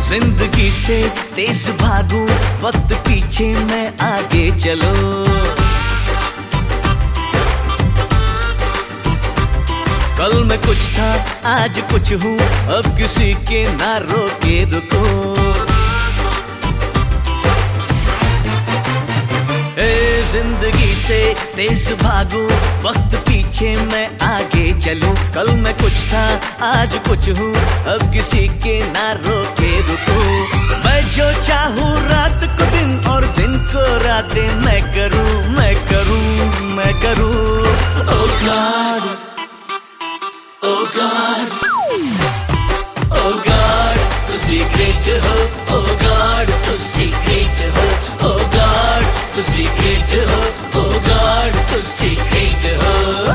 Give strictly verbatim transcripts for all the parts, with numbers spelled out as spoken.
जिंदगी से तेज भागूं, वक्त पीछे मैं आगे चलो। कल मैं कुछ था आज कुछ हूँ, अब किसी के ना रोके रुको। ए जिंदगी से तेज भागूं, वक्त पीछे मैं आगे चलूं। कल मैं कुछ था आज कुछ हूँ, अब किसी के ना रोके रुको। मैं जो चाहूँ रात को दिन और दिन को रातें मैं करूँ, मैं करूँ, मैं करूँ। Oh God, oh God, oh God, तू सीक्रेट हो। ओ गॉड, तू सीक्रेट हो। ओ गॉड, तू सीक्रेट हो। ओ गॉड, तू सीक्रेट हो।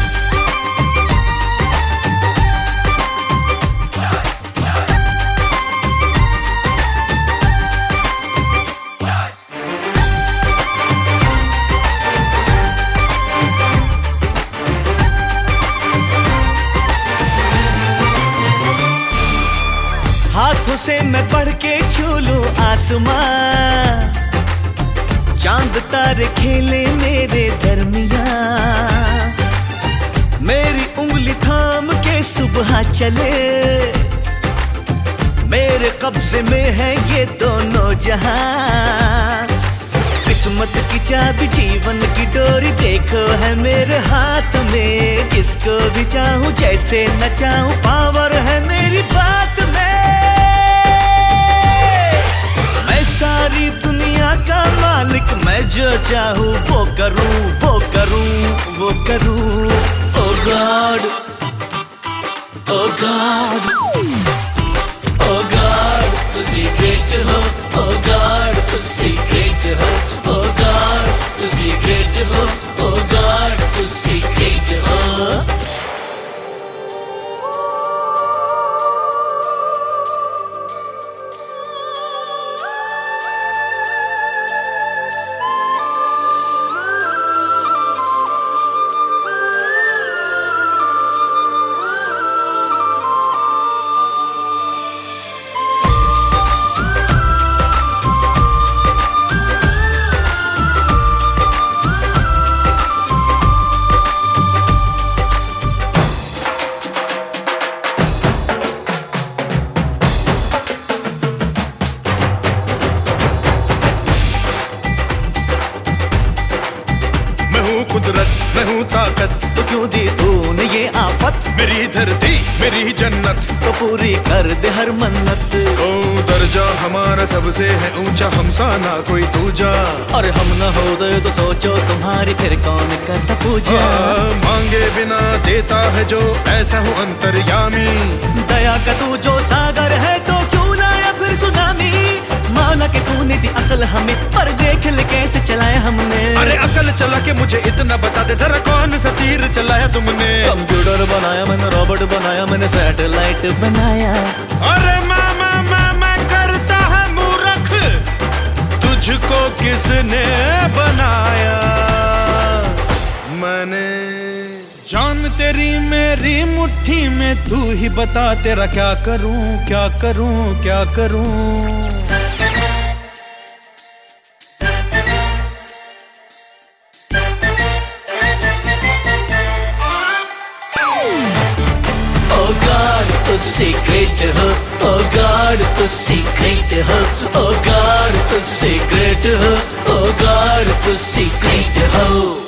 हाथों से मैं पढ़ के छू लूं आसमां, चांद तारे खेले मेरे दरमियां। मेरी उंगली थाम के सुबह चले, मेरे कब्जे में है ये दोनों जहां। किस्मत की चाबी जीवन की डोरी देखो है मेरे हाथ में। जिसको भी चाहूं जैसे न चाहूं, पावर है मेरी बात में। मैं सारी दुनिया का मालिक, मैं जो चाहूं वो करूं, वो करूं, वो करूं। Oh God, oh God, oh God, तू सीक्रेट हो। ओ गॉड, तू सीक्रेट हो। ओ गॉड, तू सीक्रेट हो। ओ गॉड, तू सीक्रेट हो। कुदरत मैं हूँ ताकत, तो क्यों दी तूने ये आफत। मेरी धरती मेरी जन्नत, तो पूरी कर दे हर मन्नत। ओ दर्जा हमारा सबसे है ऊंचा, हमसा ना कोई दूजा। और हम न हो दे तो सोचो तुम्हारी फिर कौन करता पूजा। आ, मांगे बिना देता है जो, ऐसा हूँ अंतर्यामी। दया का तू जो सागर है, तो क्यों लाया फिर सुनामी। माना कि तूने दी अकल हमें, पर देख ले कैसे चलाया हमने। अरे अकल चला के मुझे इतना बता दे जरा, कौन सा तीर चलाया तुमने। कंप्यूटर बनाया मैंने, रोबोट बनाया मैंने, सैटेलाइट बनाया। अरे मामा मामा करता है मूर्ख, तुझको किसने बनाया। मैंने जान तेरी मेरी मुट्ठी में, तू ही बता तेरा क्या करूं, क्या करूं, क्या करूं। ओ गॉड, तू सीक्रेट हो। ओ गॉड, तू सीक्रेट हो। ओ गॉड, तू सीक्रेट हो। ओ गॉड, तू सीक्रेट हो।